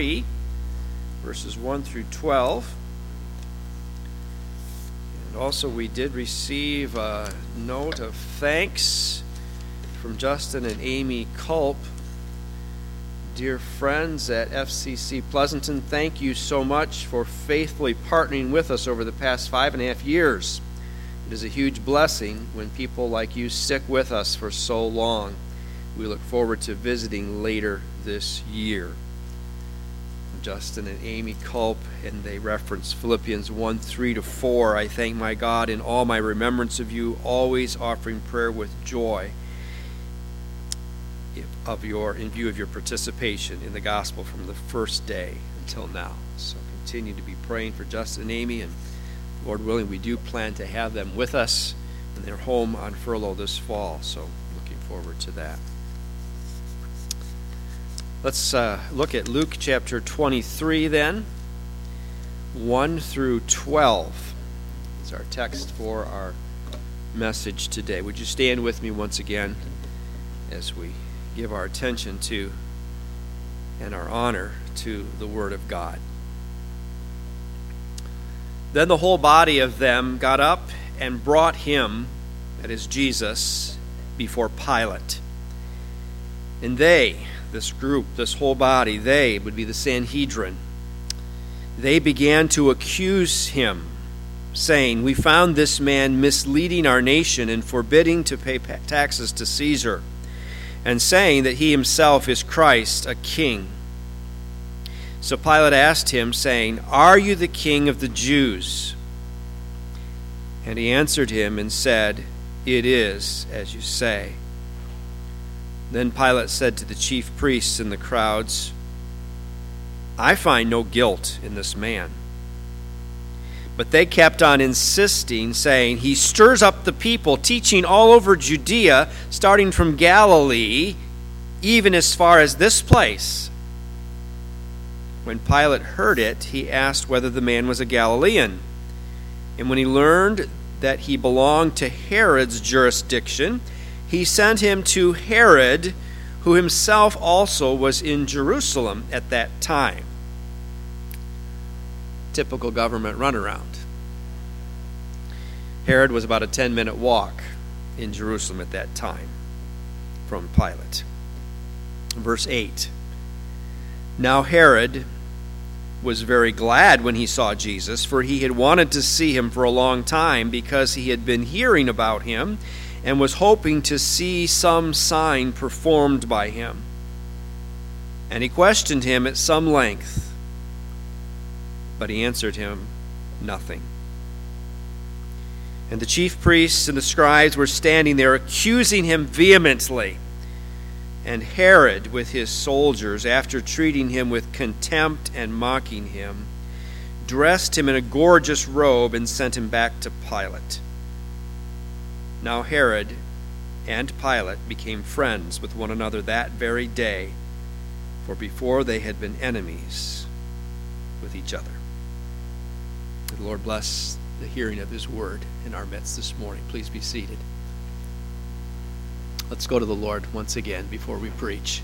3, verses 1 through 12. And also we did receive a note of thanks from Justin and Amy Culp. Dear friends at FCC Pleasanton, thank you so much for faithfully partnering with us over the past 5.5 years. It is a huge blessing when people like you stick with us for so long. We look forward to visiting later this year. Justin and Amy Culp, and they reference Philippians 1, 3-4. I thank my God in all my remembrance of you, always offering prayer with joy in view of your participation in the gospel from the first day until now. So continue to be praying for Justin and Amy, and Lord willing, we do plan to have them with us in their home on furlough this fall, so looking forward to that. Let's look at Luke chapter 23 then, 1 through 12. It's our text for our message today. Would you stand with me once again as we give our attention to and our honor to the Word of God. Then the whole body of them got up and brought him, that is Jesus, before Pilate. And they, this group, this whole body, they would be the Sanhedrin. They began to accuse him, saying, "We found this man misleading our nation and forbidding to pay taxes to Caesar, and saying that he himself is Christ, a king." So Pilate asked him, saying, "Are you the king of the Jews?" And he answered him and said, "It is as you say." Then Pilate said to the chief priests and the crowds, "I find no guilt in this man." But they kept on insisting, saying, "He stirs up the people, teaching all over Judea, starting from Galilee, even as far as this place." When Pilate heard it, he asked whether the man was a Galilean. And when he learned that he belonged to Herod's jurisdiction, he sent him to Herod, who himself also was in Jerusalem at that time. Typical government runaround. Herod was about a 10-minute walk in Jerusalem at that time from Pilate. Verse 8. Now Herod was very glad when he saw Jesus, for he had wanted to see him for a long time, because he had been hearing about him and was hoping to see some sign performed by him. And he questioned him at some length, but he answered him nothing. And the chief priests and the scribes were standing there accusing him vehemently. And Herod, with his soldiers, after treating him with contempt and mocking him, dressed him in a gorgeous robe and sent him back to Pilate. Now Herod and Pilate became friends with one another that very day, for before they had been enemies with each other. The Lord bless the hearing of his word in our midst this morning. Please be seated. Let's go to the Lord once again before we preach.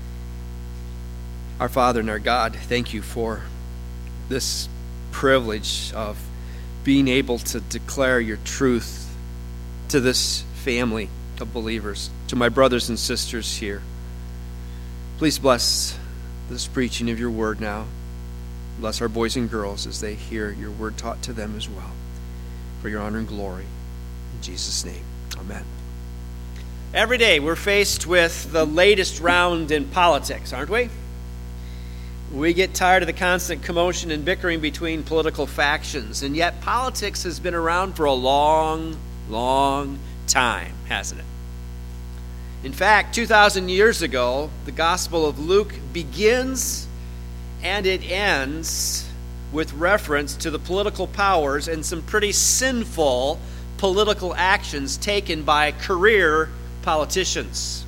Our Father and our God, thank you for this privilege of being able to declare your truth to this family of believers, to my brothers and sisters here. Please bless this preaching of your word now. Bless our boys and girls as they hear your word taught to them as well. For your honor and glory. In Jesus' name, amen. Every day we're faced with the latest round in politics, aren't we? We get tired of the constant commotion and bickering between political factions, and yet politics has been around for a long time, hasn't it? In fact, 2,000 years ago, the Gospel of Luke begins and it ends with reference to the political powers and some pretty sinful political actions taken by career politicians.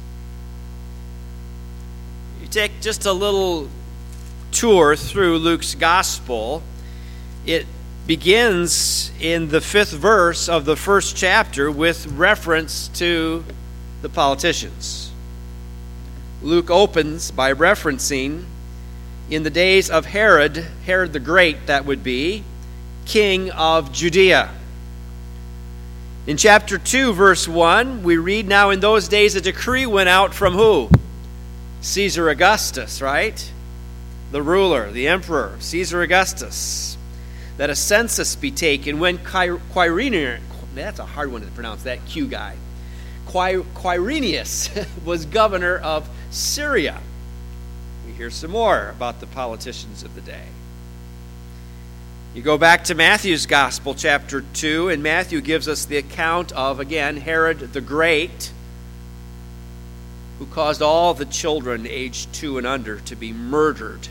You take just a little tour through Luke's Gospel. It begins in the 5th verse of the 1st chapter with reference to the politicians. Luke opens by referencing in the days of Herod the Great, that would be, king of Judea. In chapter 2, verse 1, we read, "Now in those days a decree went out from" who? Caesar Augustus, right? The ruler, the emperor, Caesar Augustus, that a census be taken when Quirinius, that's a hard one to pronounce, that Q guy, Quirinius was governor of Syria. We hear some more about the politicians of the day. You go back to Matthew's Gospel, chapter 2, and Matthew gives us the account of, again, Herod the Great, who caused all the children aged 2 and under to be murdered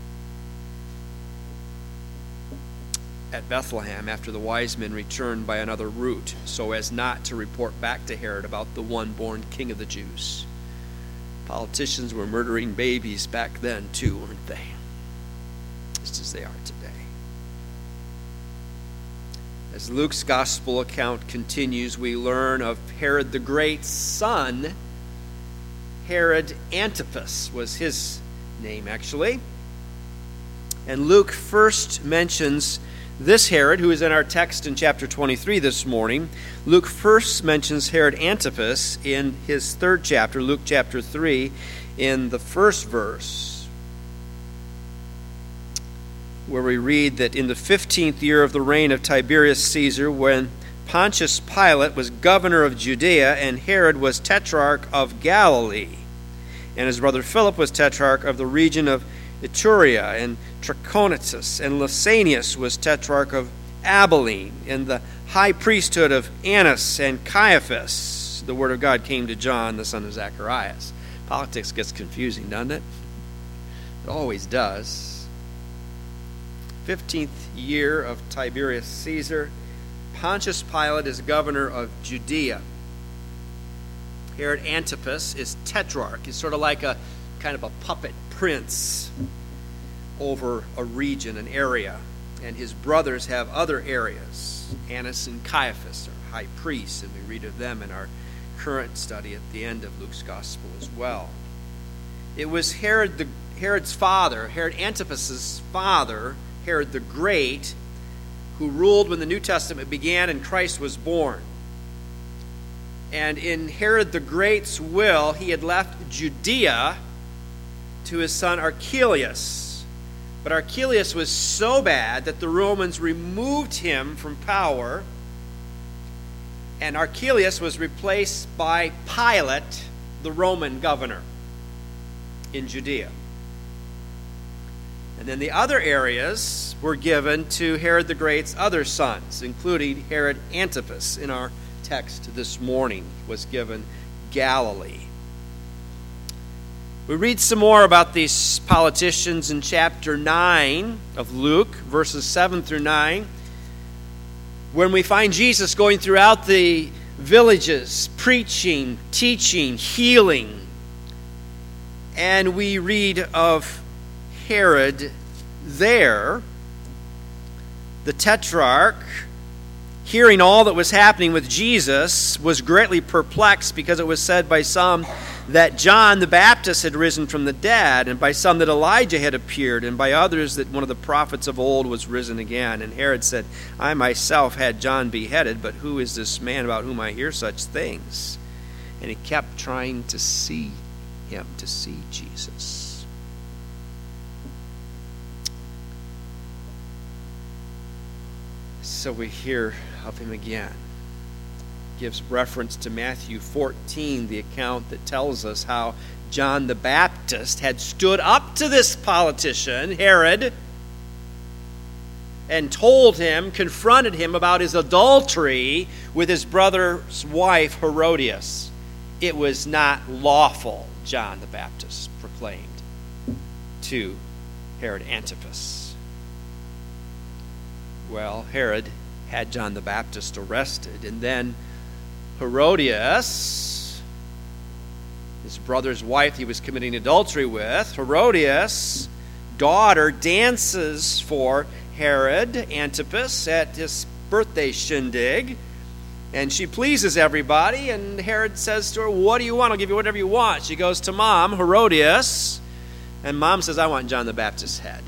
at Bethlehem after the wise men returned by another route, so as not to report back to Herod about the one born king of the Jews. Politicians were murdering babies back then too, weren't they? Just as they are today. As Luke's gospel account continues, we learn of Herod the Great's son. Herod Antipas was his name, actually. And Luke first mentions this Herod, who is in our text in chapter 23 this morning. Luke first mentions Herod Antipas in his 3rd chapter, Luke chapter 3, in the 1st verse, where we read that in the 15th year of the reign of Tiberius Caesar, when Pontius Pilate was governor of Judea, and Herod was tetrarch of Galilee, and his brother Philip was tetrarch of the region of Iturea, and Trachonitis, and Lysanias was tetrarch of Abilene, and the high priesthood of Annas and Caiaphas. The word of God came to John, the son of Zacharias. Politics gets confusing, doesn't it? It always does. 15th year of Tiberius Caesar. Pontius Pilate is governor of Judea. Herod Antipas is tetrarch. He's sort of like a kind of a puppet prince over a region, an area. And his brothers have other areas. Annas and Caiaphas are high priests, and we read of them in our current study at the end of Luke's gospel as well. It was Herod's father, Herod Antipas's father, Herod the Great, who ruled when the New Testament began and Christ was born. And in Herod the Great's will, he had left Judea to his son Archelaus. But Archelaus was so bad that the Romans removed him from power, and Archelaus was replaced by Pilate, the Roman governor in Judea. And then the other areas were given to Herod the Great's other sons, including Herod Antipas. In our text this morning was given Galilee. We read some more about these politicians in chapter 9 of Luke, verses 7 through 9, when we find Jesus going throughout the villages, preaching, teaching, healing. And we read of Herod there, the tetrarch, hearing all that was happening with Jesus, was greatly perplexed, because it was said by some that John the Baptist had risen from the dead, and by some that Elijah had appeared, and by others that one of the prophets of old was risen again. And Herod said, I myself had John beheaded, but who is this man about whom I hear such things? And he kept trying to see him, to see Jesus. So we hear of him again. Gives reference to Matthew 14, the account that tells us how John the Baptist had stood up to this politician, Herod, and told him, confronted him about his adultery with his brother's wife, Herodias. It was not lawful, John the Baptist proclaimed to Herod Antipas. Well, Herod had John the Baptist arrested, and then Herodias, his brother's wife he was committing adultery with, Herodias' daughter dances for Herod Antipas at his birthday shindig, and she pleases everybody, and Herod says to her, what do you want? I'll give you whatever you want. She goes to Mom, Herodias, And mom says, I want John the Baptist's head.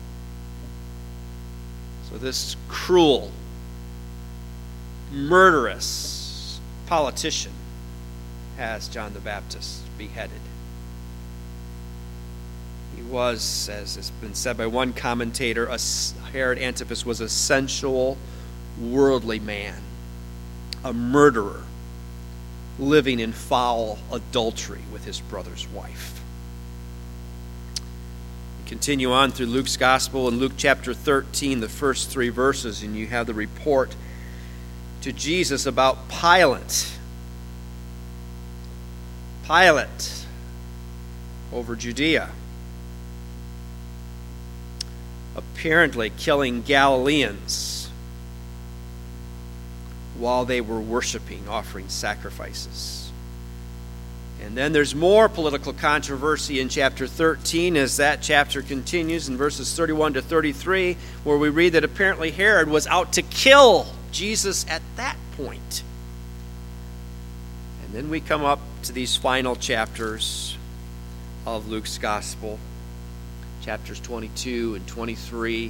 So this cruel, murderous politician has John the Baptist beheaded. He was, as has been said by one commentator, Herod Antipas was a sensual, worldly man, a murderer, living in foul adultery with his brother's wife. We continue on through Luke's Gospel in Luke chapter 13, the first 3 verses, and you have the report to Jesus about Pilate. Pilate over Judea, apparently killing Galileans while they were worshiping, offering sacrifices. And then there's more political controversy in chapter 13 as that chapter continues in verses 31 to 33, where we read that apparently Herod was out to kill Jesus at that point. And then we come up to these final chapters of Luke's Gospel, chapters 22 and 23.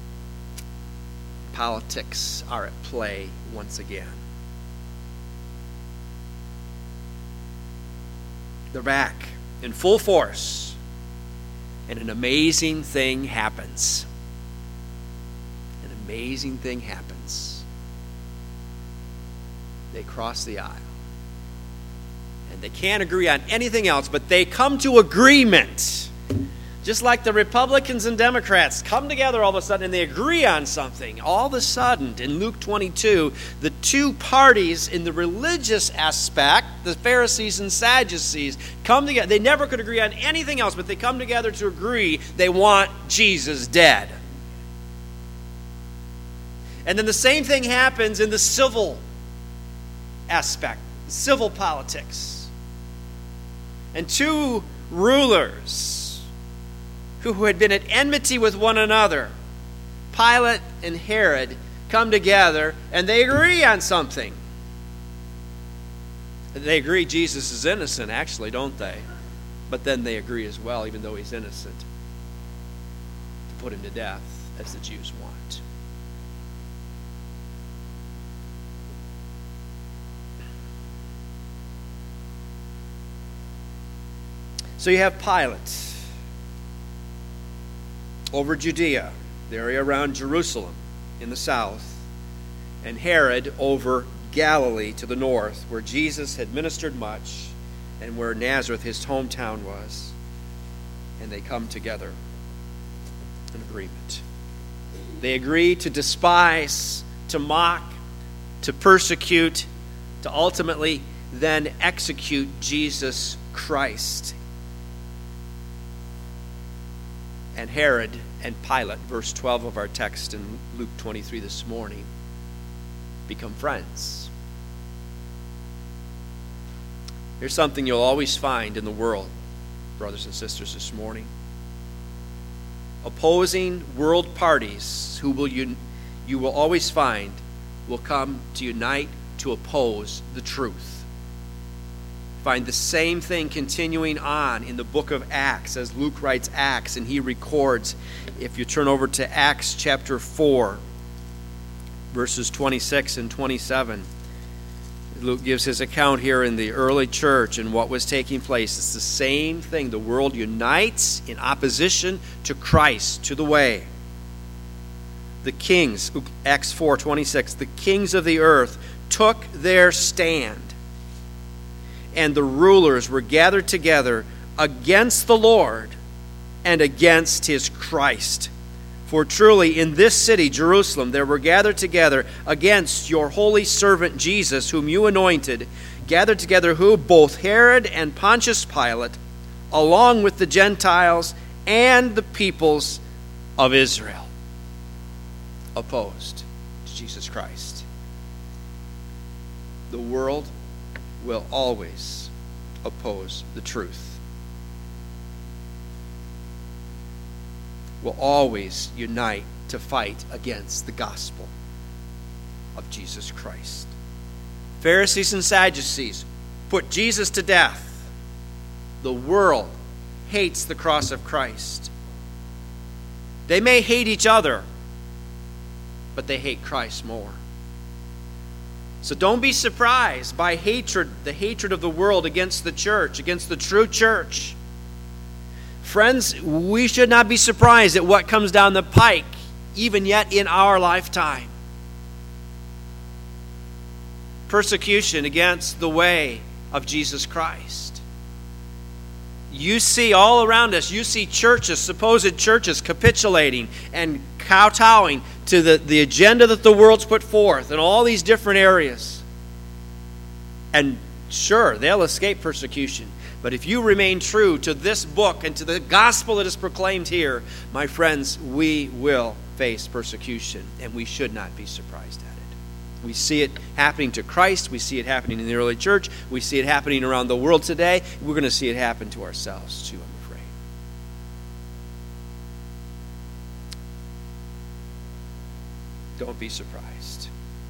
Politics are at play once again. They're back in full force, and an amazing thing happens. An amazing thing happens. They cross the aisle. And they can't agree on anything else, but they come to agreement. Just like the Republicans and Democrats come together all of a sudden and they agree on something. All of a sudden, in Luke 22, the two parties in the religious aspect, the Pharisees and Sadducees, come together. They never could agree on anything else, but they come together to agree they want Jesus dead. And then the same thing happens in the civil aspect, civil politics. And two rulers who had been at enmity with one another, Pilate and Herod, come together and they agree on something. They agree Jesus is innocent, actually, don't they? But then they agree as well, even though he's innocent, to put him to death, as the Jews want. So you have Pilate over Judea, the area around Jerusalem in the south, and Herod over Galilee to the north, where Jesus had ministered much and where Nazareth, his hometown, was. And they come together in agreement. They agree to despise, to mock, to persecute, to ultimately then execute Jesus Christ. And Herod and Pilate, verse 12 of our text in Luke 23 this morning, become friends. Here's something you'll always find in the world, brothers and sisters, this morning. Opposing world parties who you will always find will come to unite to oppose the truth. Find the same thing continuing on in the book of Acts, as Luke writes Acts, and he records, if you turn over to Acts chapter 4, verses 26 and 27, Luke gives his account here in the early church and what was taking place. It's the same thing. The world unites in opposition to Christ, to the way. The kings, Acts 4:26, the kings of the earth took their stand, and the rulers were gathered together against the Lord and against his Christ. For truly in this city, Jerusalem, there were gathered together against your holy servant Jesus, whom you anointed, gathered together who? Both Herod and Pontius Pilate, along with the Gentiles and the peoples of Israel, opposed to Jesus Christ. The world will always oppose the truth. Will always unite to fight against the gospel of Jesus Christ. Pharisees and Sadducees put Jesus to death. The world hates the cross of Christ. They may hate each other, but they hate Christ more. So don't be surprised by hatred, the hatred of the world against the church, against the true church. Friends, we should not be surprised at what comes down the pike, even yet in our lifetime. Persecution against the way of Jesus Christ. You see all around us, you see churches, supposed churches, capitulating and kowtowing to the agenda that the world's put forth in all these different areas. And sure, they'll escape persecution. But if you remain true to this book and to the gospel that is proclaimed here, my friends, we will face persecution, and we should not be surprised at it. We see it happening to Christ. We see it happening in the early church. We see it happening around the world today. We're going to see it happen to ourselves too, I'm afraid. Don't be surprised.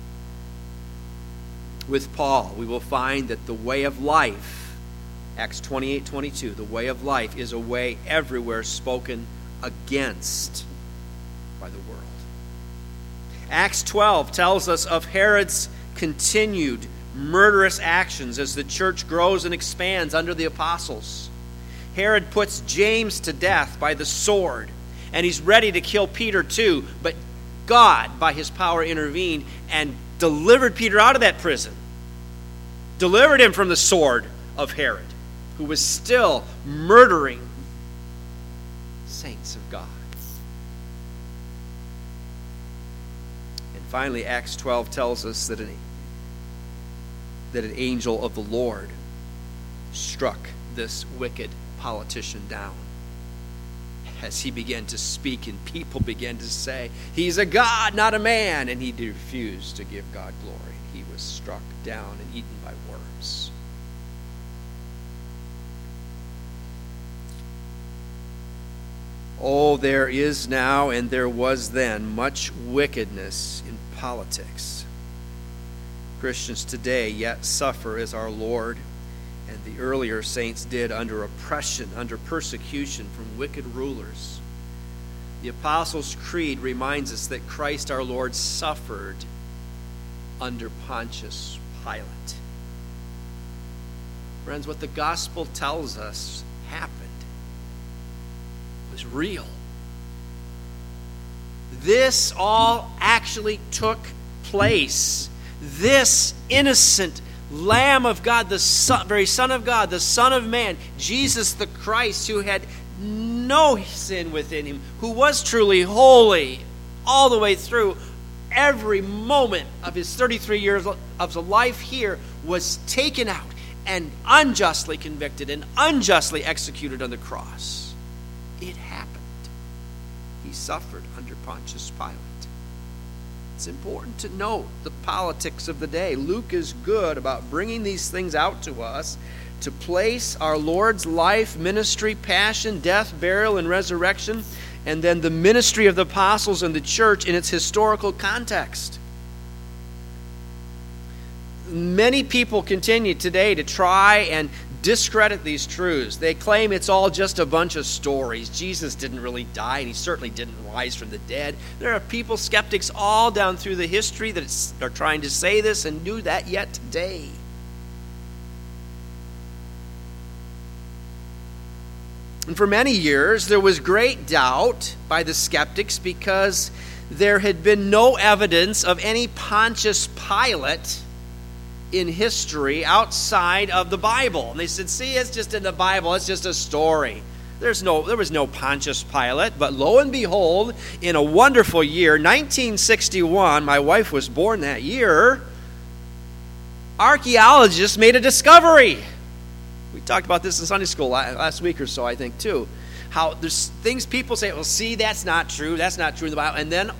With Paul, we will find that the way of life, Acts 28:22, the way of life is a way everywhere spoken against by the world. Acts 12 tells us of Herod's continued murderous actions as the church grows and expands under the apostles. Herod puts James to death by the sword, and he's ready to kill Peter too, but God, by his power, intervened and delivered Peter out of that prison, delivered him from the sword of Herod, who was still murdering saints of God. And finally, Acts 12 tells us that an angel of the Lord struck this wicked politician down as he began to speak, and people began to say, he's a god, not a man. And he refused to give God glory. He was struck down and eaten by worms. Oh, there is now and there was then much wickedness in politics. Christians today yet suffer as our Lord and the earlier saints did under oppression, under persecution from wicked rulers. The Apostles' Creed reminds us that Christ our Lord suffered under Pontius Pilate. Friends, what the gospel tells us happened was real. This all actually took place. This innocent Lamb of God, the very Son of God, the Son of Man, Jesus the Christ, who had no sin within him, who was truly holy all the way through, every moment of his 33 years of life here, was taken out and unjustly convicted and unjustly executed on the cross. It happened. He suffered under Pontius Pilate. It's important to note the politics of the day. Luke is good about bringing these things out to us to place our Lord's life, ministry, passion, death, burial, and resurrection, and then the ministry of the apostles and the church in its historical context. Many people continue today to try and discredit these truths. They claim it's all just a bunch of stories. Jesus didn't really die, and he certainly didn't rise from the dead. There are people, skeptics, all down through the history that are trying to say this and do that yet today. And for many years, there was great doubt by the skeptics because there had been no evidence of any Pontius Pilate in history outside of the Bible. And they said, see, it's just in the Bible, it's just a story. There was no Pontius Pilate, but lo and behold, in a wonderful year, 1961, my wife was born that year, archaeologists made a discovery. We talked about this in Sunday school last week or so, I think, too. How there's things people say, well, see, that's not true in the Bible. And then,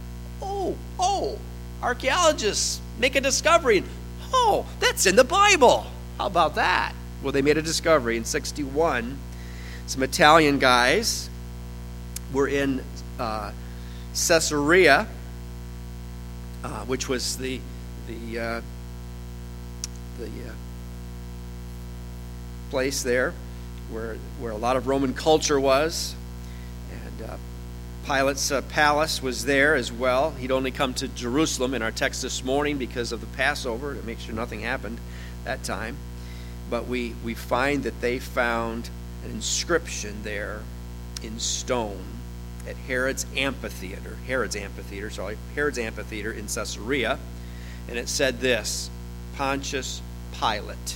archaeologists make a discovery. Oh, that's in the Bible. How about that? Well, they made a discovery in 61. Some Italian guys were in Caesarea, which was the place there where a lot of Roman culture was. And Pilate's palace was there as well. He'd only come to Jerusalem in our text this morning because of the Passover, to make sure nothing happened that time. But we find that they found an inscription there in stone at Herod's amphitheater in Caesarea. And it said this: Pontius Pilate,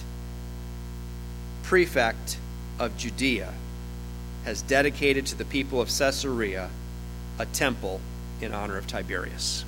prefect of Judea, has dedicated to the people of Caesarea a temple in honor of Tiberius.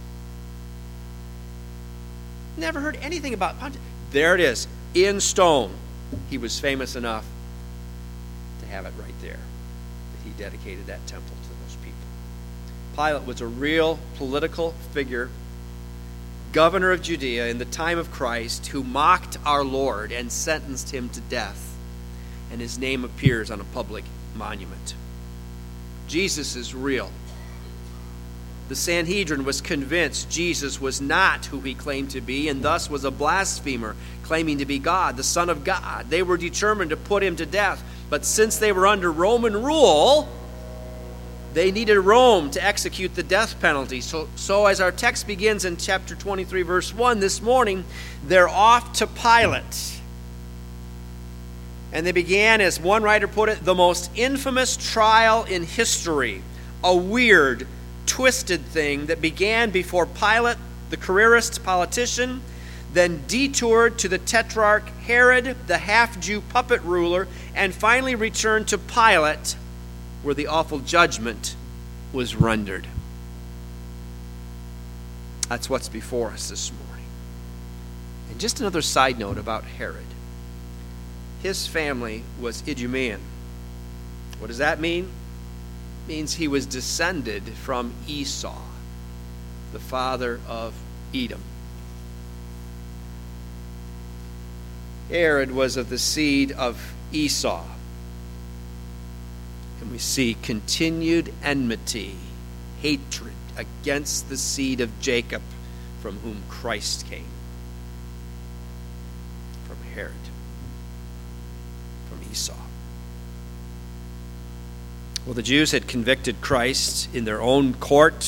Never heard anything about Pontius. There it is, in stone. He was famous enough to have it right there, that he dedicated that temple to those people. Pilate was a real political figure, governor of Judea in the time of Christ, who mocked our Lord and sentenced him to death. And his name appears on a public monument. Jesus is real. The Sanhedrin was convinced Jesus was not who he claimed to be, and thus was a blasphemer, claiming to be God, the Son of God. They were determined to put him to death. But since they were under Roman rule, they needed Rome to execute the death penalty. So as our text begins in chapter 23, verse 1 this morning, they're off to Pilate. And they began, as one writer put it, the most infamous trial in history. A weird, twisted thing that began before Pilate, the careerist politician, then detoured to the tetrarch Herod, the half-Jew puppet ruler, and finally returned to Pilate, where the awful judgment was rendered. That's what's before us this morning. And just another side note about Herod. His family was Idumean. What does that mean? It means he was descended from Esau, the father of Edom. Herod was of the seed of Esau. And we see continued enmity, hatred against the seed of Jacob, from whom Christ came. From Herod. From Esau. Well, the Jews had convicted Christ in their own court,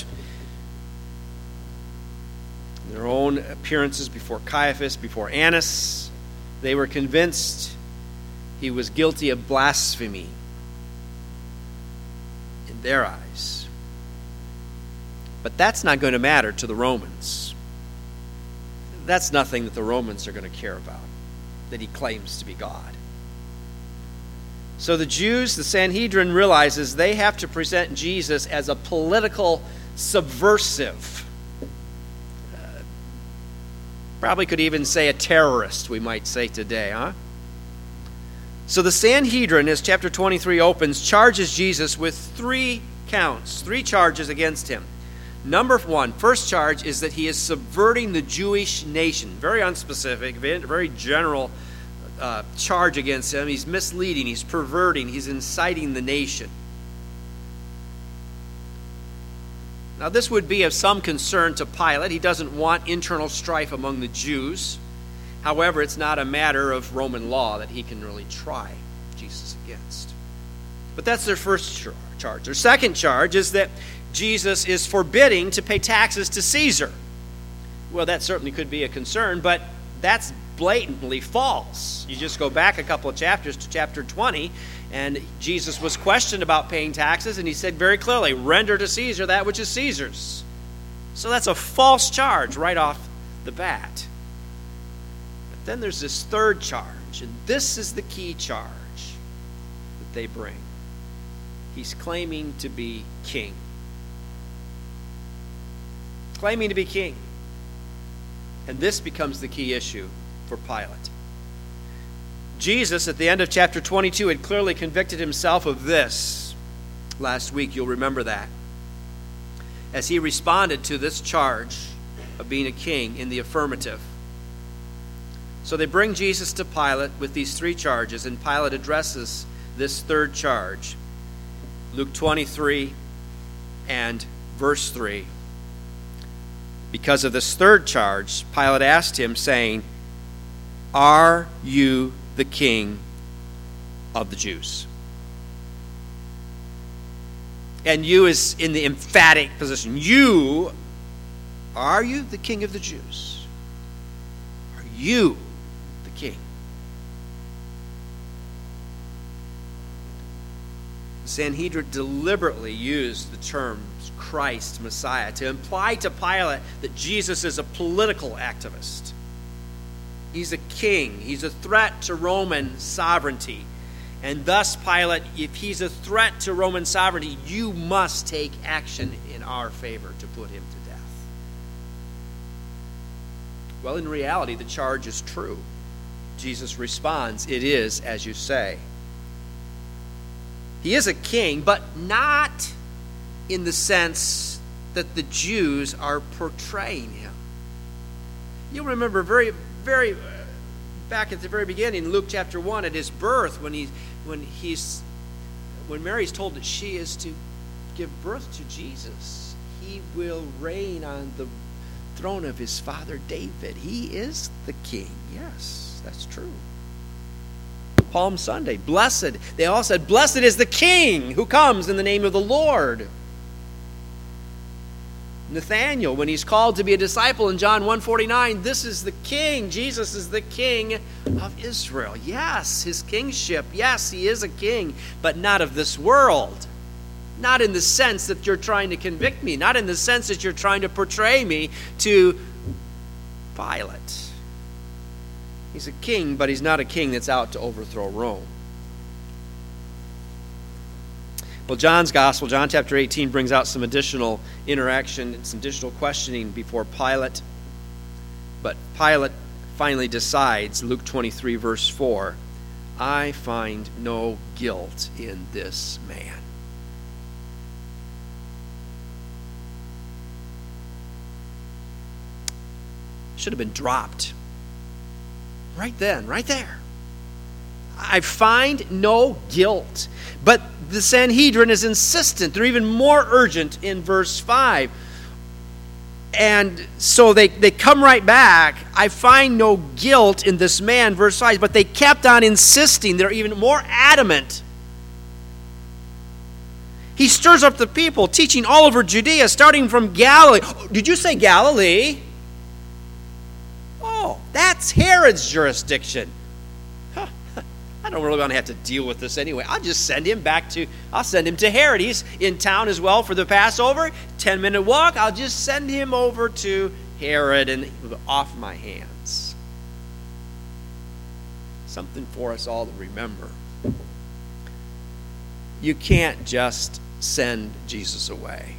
in their own appearances before Caiaphas, before Annas. They were convinced he was guilty of blasphemy in their eyes. But that's not going to matter to the Romans. That's nothing that the Romans are going to care about, that he claims to be God. So the Jews, the Sanhedrin, realizes they have to present Jesus as a political subversive. Probably could even say a terrorist, we might say today, huh? So the Sanhedrin, as chapter 23 opens, charges Jesus with 3 counts, 3 charges against him. Number 1, first charge is that he is subverting the Jewish nation. Very unspecific, very general charge against him. He's misleading, he's perverting, he's inciting the nation. Now, this would be of some concern to Pilate. He doesn't want internal strife among the Jews. However, it's not a matter of Roman law that he can really try Jesus against. But that's their first charge. Their second charge is that Jesus is forbidding to pay taxes to Caesar. Well, that certainly could be a concern, but that's blatantly false. You just go back a couple of chapters to chapter 20, and Jesus was questioned about paying taxes, and he said very clearly, render to Caesar that which is Caesar's. So that's a false charge right off the bat. But then there's this third charge, and this is the key charge that they bring. He's claiming to be king. Claiming to be king. And this becomes the key issue for Pilate. Jesus, at the end of chapter 22, had clearly convicted himself of this. Last week, you'll remember that. As he responded to this charge of being a king in the affirmative. So they bring Jesus to Pilate with these 3 charges, and Pilate addresses this third charge. Luke 23 and verse 3. Because of this third charge, Pilate asked him, saying, "Are you the king of the Jews. And you is in the emphatic position. Are you the king of the Jews? Are you the king? The Sanhedrin deliberately used the terms Christ, Messiah, to imply to Pilate that Jesus is a political activist. He's a king. He's a threat to Roman sovereignty. And thus, Pilate, if he's a threat to Roman sovereignty, you must take action in our favor to put him to death. Well, in reality, the charge is true. Jesus responds, "It is as you say." He is a king, but not in the sense that the Jews are portraying him. You'll remember very back at the very beginning, Luke chapter 1, at his birth, when Mary's told that she is to give birth to Jesus, he will reign on the throne of his father David. He is the king. Yes, that's true. Palm Sunday, blessed. They all said, "Blessed is the king who comes in the name of the Lord." Nathanael, when he's called to be a disciple in John 1:49, this is the king. Jesus is the king of Israel. Yes, his kingship. Yes, he is a king, but not of this world. Not in the sense that you're trying to convict me. Not in the sense that you're trying to portray me to Pilate. He's a king, but he's not a king that's out to overthrow Rome. Well, John's gospel, John chapter 18, brings out some additional interaction and some additional questioning before Pilate. But Pilate finally decides, Luke 23, verse 4, "I find no guilt in this man." Should have been dropped. Right then, right there. I find no guilt. But the Sanhedrin is insistent. They're even more urgent in verse 5. And so they come right back. I find no guilt in this man, verse 5. But they kept on insisting. They're even more adamant. He stirs up the people, teaching all over Judea, starting from Galilee. Oh, did you say Galilee? Oh, that's Herod's jurisdiction. I don't really want to have to deal with this anyway. I'll just send him I'll send him to Herod. He's in town as well for the Passover. 10-minute walk. I'll just send him over to Herod and off my hands. Something for us all to remember. You can't just send Jesus away.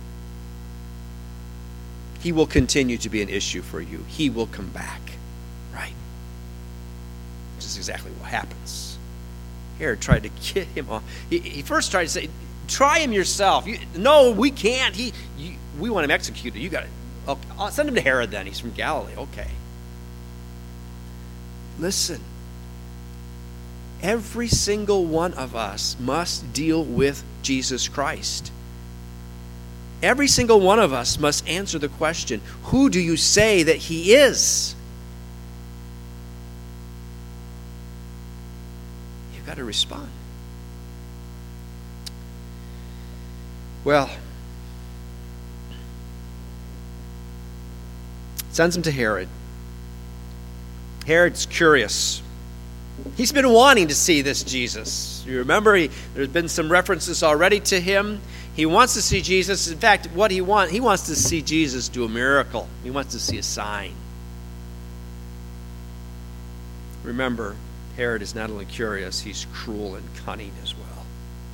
He will continue to be an issue for you. He will come back, right? Which is exactly what happens. Herod tried to get him off. He first tried to say, "Try him yourself." No, we can't. We want him executed. You got it. Okay, I'll send him to Herod then. He's from Galilee. Okay. Listen. Every single one of us must deal with Jesus Christ. Every single one of us must answer the question, who do you say that he is? You've got to respond. Well, sends him to Herod. Herod's curious. He's been wanting to see this Jesus. You remember, there's been some references already to him. He wants to see Jesus. In fact, he wants to see Jesus do a miracle. He wants to see a sign. Remember, Herod is not only curious, he's cruel and cunning as well.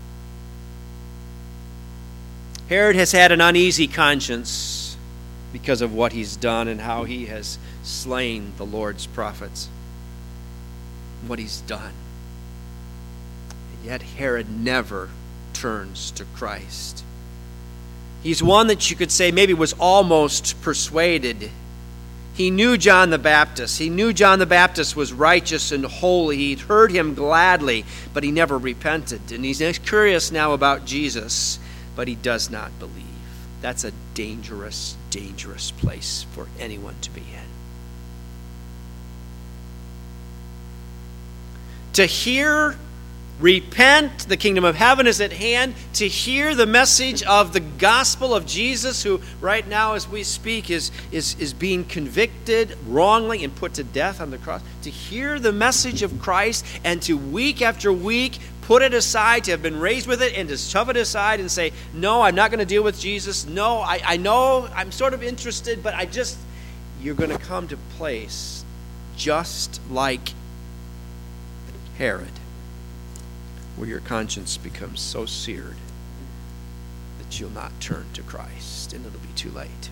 Herod has had an uneasy conscience because of what he's done and how he has slain the Lord's prophets. What he's done. And yet Herod never turns to Christ. He's one that you could say maybe was almost persuaded. He knew John the Baptist. He knew John the Baptist was righteous and holy. He'd heard him gladly, but he never repented. And he's curious now about Jesus, but he does not believe. That's a dangerous, dangerous place for anyone to be in. To hear Repent, the kingdom of heaven is at hand. To hear the message of the gospel of Jesus, who right now as we speak is being convicted wrongly and put to death on the cross. To hear the message of Christ and to week after week put it aside, to have been raised with it and to shove it aside and say, no, I'm not going to deal with Jesus. No, I know I'm sort of interested, but you're going to come to a place just like Herod, where your conscience becomes so seared that you'll not turn to Christ, and it'll be too late.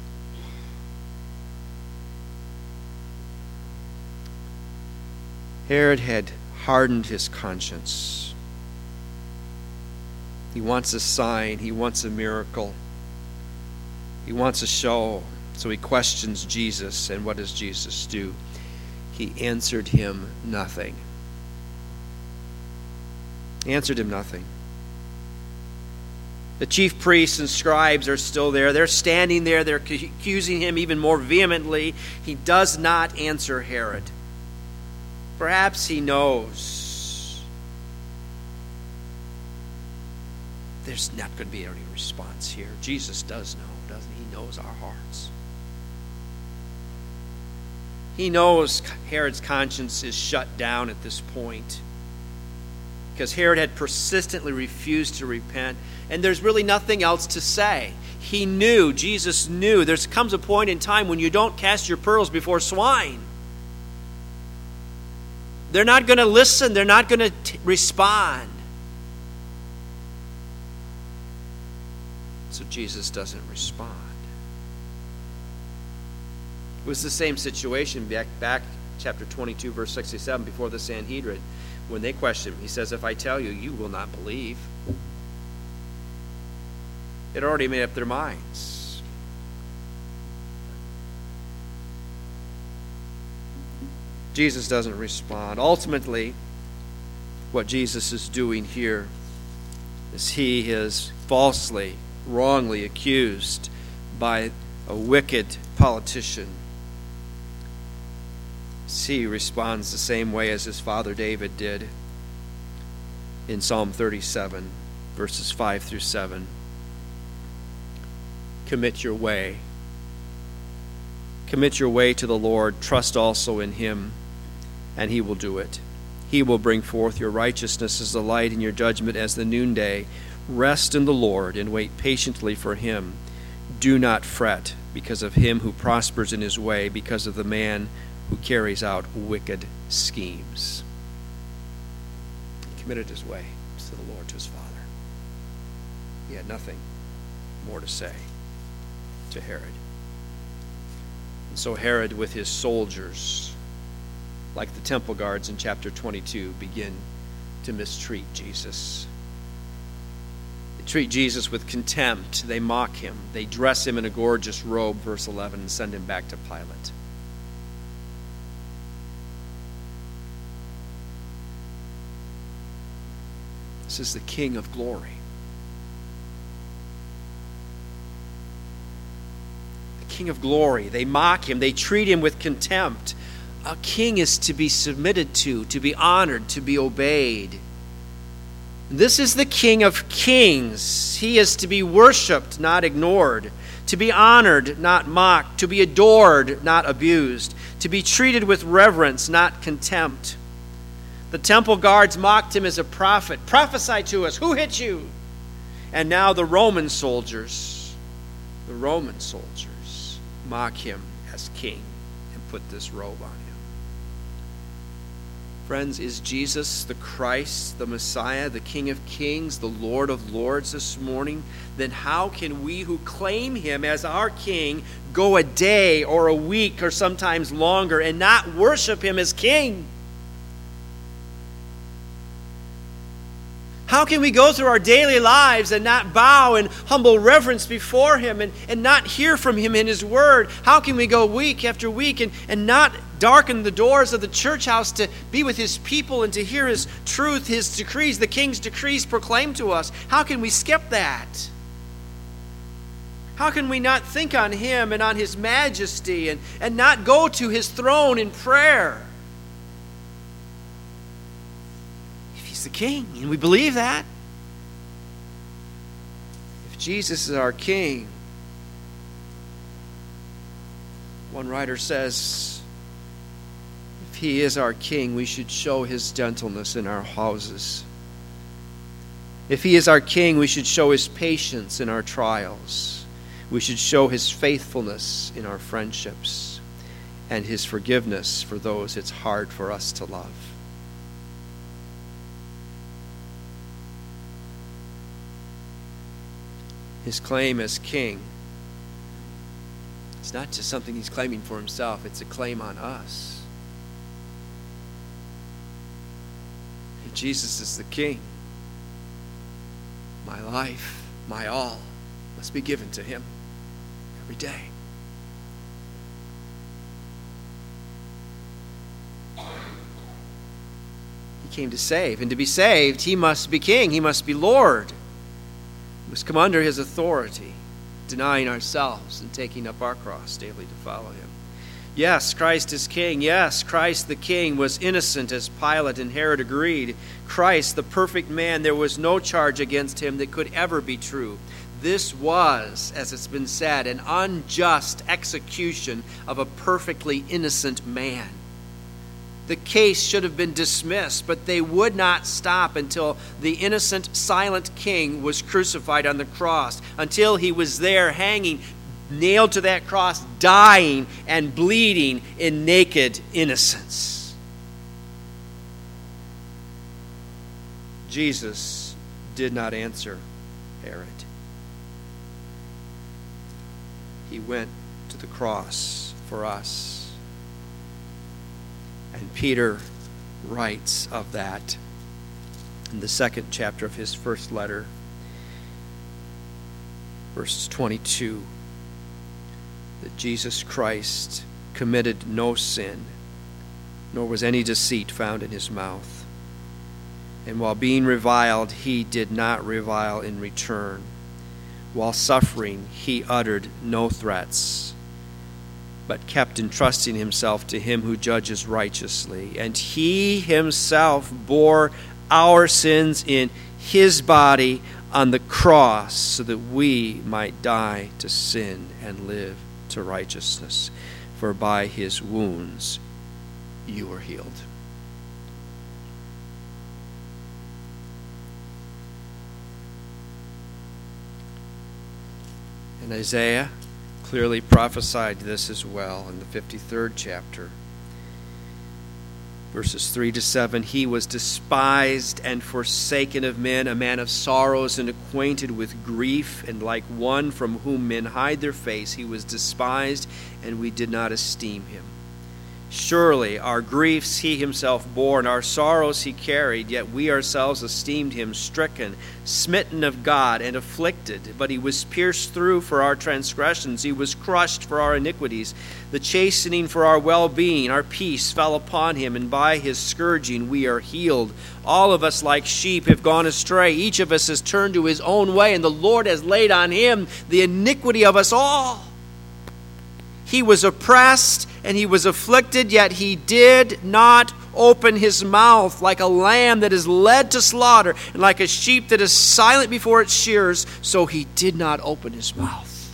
Herod had hardened his conscience. He wants a sign. He wants a miracle. He wants a show. So he questions Jesus, and what does Jesus do? He answered him nothing. He answered him nothing. The chief priests and scribes are still there. They're standing there. They're accusing him even more vehemently. He does not answer Herod. Perhaps he knows there's not going to be any response here. Jesus does know, doesn't he? He knows our hearts. He knows Herod's conscience is shut down at this point, because Herod had persistently refused to repent, and there's really nothing else to say. He knew, Jesus knew, there comes a point in time when you don't cast your pearls before swine. They're not going to listen. They're not going to respond. So Jesus doesn't respond. It was the same situation back chapter 22, verse 67, before the Sanhedrin. When they questioned him, he says, if I tell you, you will not believe. It already made up their minds. Jesus doesn't respond. Ultimately, what Jesus is doing here is he is falsely, wrongly accused by a wicked politician. He responds the same way as his father David did in Psalm 37, verses 5 through 7. Commit your way. Commit your way to the Lord. Trust also in him, and he will do it. He will bring forth your righteousness as the light and your judgment as the noonday. Rest in the Lord and wait patiently for him. Do not fret because of him who prospers in his way, because of the man who carries out wicked schemes. He committed his way to the Lord, to his Father. He had nothing more to say to Herod. And so Herod, with his soldiers, like the temple guards in chapter 22, begin to mistreat Jesus. They treat Jesus with contempt. They mock him. They dress him in a gorgeous robe, verse 11, and send him back to Pilate. This is the King of glory. The King of glory. They mock him. They treat him with contempt. A king is to be submitted to be honored, to be obeyed. This is the King of kings. He is to be worshipped, not ignored. To be honored, not mocked. To be adored, not abused. To be treated with reverence, not contempt. The temple guards mocked him as a prophet. Prophesy to us. Who hit you? And now the Roman soldiers mock him as king and put this robe on him. Friends, is Jesus the Christ, the Messiah, the King of kings, the Lord of lords this morning? Then how can we who claim him as our king go a day or a week or sometimes longer and not worship him as king? How can we go through our daily lives and not bow in humble reverence before him and not hear from him in his word? How can we go week after week and not darken the doors of the church house to be with his people and to hear his truth, his decrees, the king's decrees proclaimed to us? How can we skip that? How can we not think on him and on his majesty and not go to his throne in prayer? He's the king, and we believe that. If Jesus is our king, one writer says, if he is our king, we should show his gentleness in our houses. If he is our king, we should show his patience in our trials. We should show his faithfulness in our friendships and his forgiveness for those it's hard for us to love. His claim as king, it's not just something he's claiming for himself, it's a claim on us. And Jesus is the king. My life, my all, must be given to him every day. He came to save, and to be saved, he must be king, he must be Lord. We must come under his authority, denying ourselves and taking up our cross daily to follow him. Yes, Christ is king. Yes, Christ the king was innocent as Pilate and Herod agreed. Christ, the perfect man, there was no charge against him that could ever be true. This was, as it's been said, an unjust execution of a perfectly innocent man. The case should have been dismissed, but they would not stop until the innocent, silent king was crucified on the cross, until he was there hanging, nailed to that cross, dying and bleeding in naked innocence. Jesus did not answer Herod. He went to the cross for us. And Peter writes of that in the second chapter of his first letter, verses 22, that Jesus Christ committed no sin, nor was any deceit found in his mouth. And while being reviled, he did not revile in return. While suffering, he uttered no threats, but kept entrusting himself to him who judges righteously. And he himself bore our sins in his body on the cross, so that we might die to sin and live to righteousness. For by his wounds you were healed. And Isaiah clearly prophesied this as well in the 53rd chapter. Verses 3 to 7, he was despised and forsaken of men, a man of sorrows and acquainted with grief, and like one from whom men hide their face, he was despised, and we did not esteem him. Surely our griefs he himself bore, and our sorrows he carried, yet we ourselves esteemed him stricken, smitten of God, and afflicted. But he was pierced through for our transgressions, he was crushed for our iniquities. The chastening for our well-being, our peace, fell upon him, and by his scourging we are healed. All of us like sheep have gone astray. Each of us has turned to his own way, and the Lord has laid on him the iniquity of us all. He was oppressed and he was afflicted, yet he did not open his mouth. Like a lamb that is led to slaughter, and like a sheep that is silent before its shearers, so he did not open his mouth.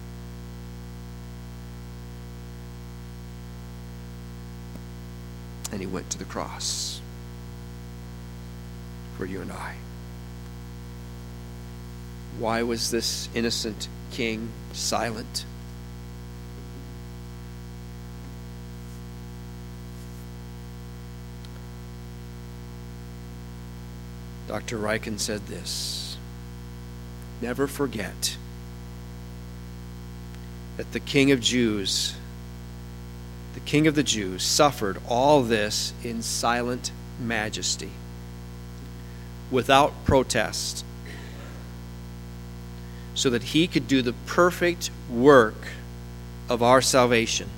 And he went to the cross for you and I. Why was this innocent king silent? Dr. Ryken said this: never forget that the King of Jews, the King of the Jews, suffered all this in silent majesty, without protest, so that he could do the perfect work of our salvation.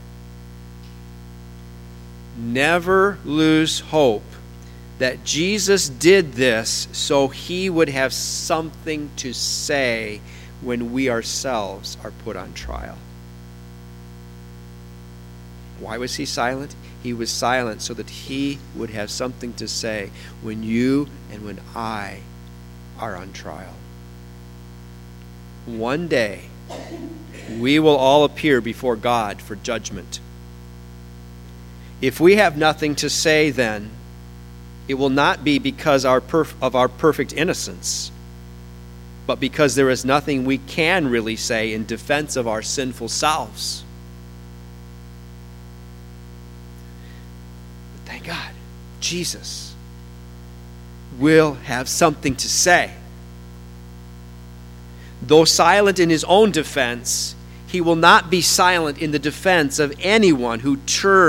Never lose hope that Jesus did this so he would have something to say when we ourselves are put on trial. Why was he silent? He was silent so that he would have something to say when you and when I are on trial. One day, we will all appear before God for judgment. If we have nothing to say then, it will not be because of our perfect innocence, but because there is nothing we can really say in defense of our sinful selves. But thank God, Jesus will have something to say. Though silent in his own defense, he will not be silent in the defense of anyone who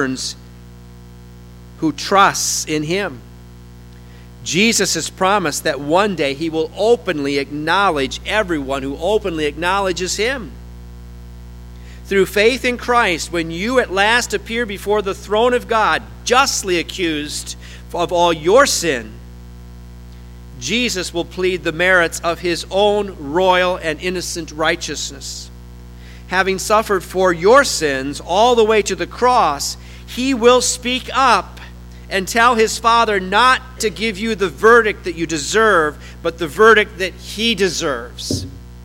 trusts in him. Jesus has promised that one day he will openly acknowledge everyone who openly acknowledges him. Through faith in Christ, when you at last appear before the throne of God, justly accused of all your sin, Jesus will plead the merits of his own royal and innocent righteousness. Having suffered for your sins all the way to the cross, he will speak up and tell his Father not to give you the verdict that you deserve, but the verdict that he deserves.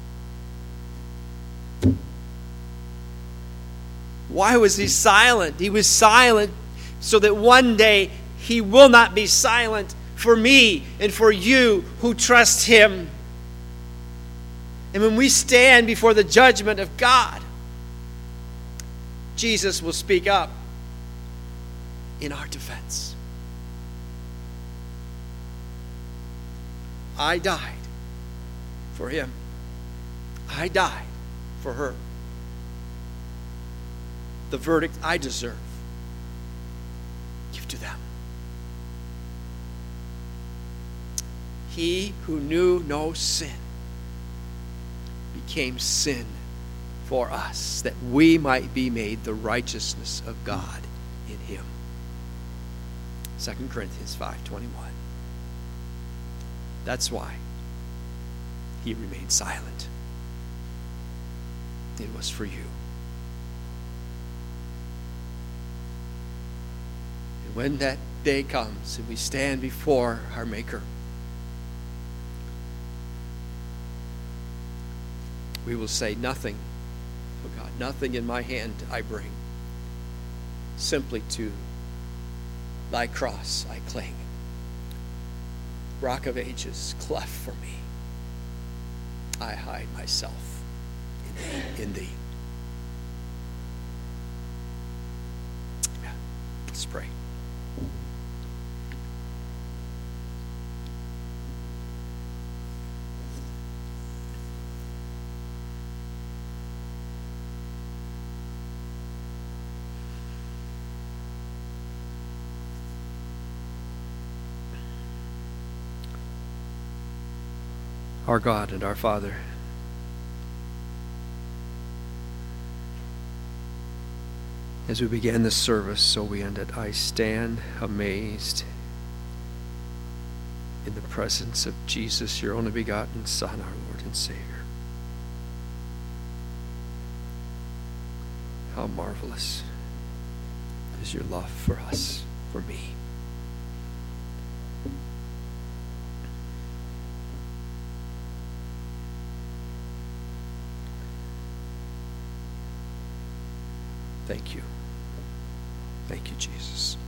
Why was he silent? He was silent so that one day he will not be silent for me and for you who trust him. And when we stand before the judgment of God, Jesus will speak up in our defense. I died for him. I died for her. The verdict I deserve, give to them. He who knew no sin became sin for us, that we might be made the righteousness of God in him. 2 Corinthians 5:21. That's why he remained silent. It was for you. And when that day comes and we stand before our Maker, we will say, nothing, oh God, nothing in my hand I bring. Simply to thy cross I cling. Rock of ages, cleft for me. I hide myself in thee. Let's pray. Our God and our Father, as we began this service, so we end it. I stand amazed in the presence of Jesus, your only begotten Son, our Lord and Savior. How marvelous is your love for us, for me. Thank you. Thank you, Jesus.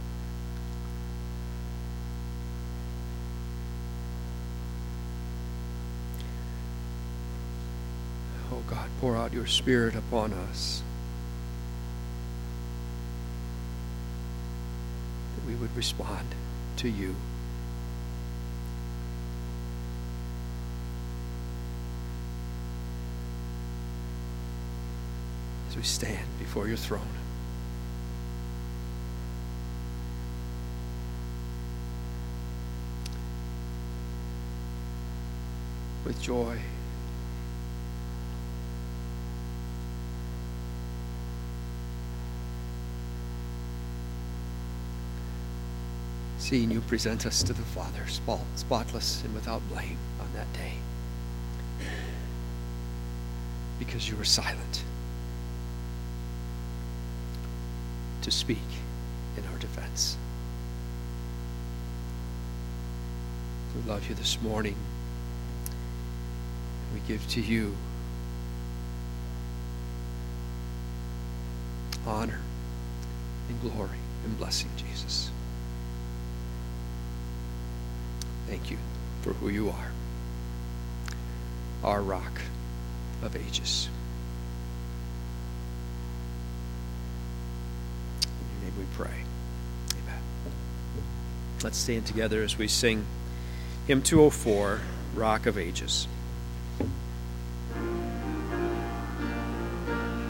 Oh God, pour out your Spirit upon us, that we would respond to you. As we stand before your throne. With joy. Seeing you present us to the Father, spotless and without blame on that day. Because you were silent to speak in our defense. We love you this morning. We give to you honor and glory and blessing, Jesus. Thank you for who you are, our rock of ages. In your name we pray. Amen. Let's stand together as we sing hymn 204, Rock of Ages.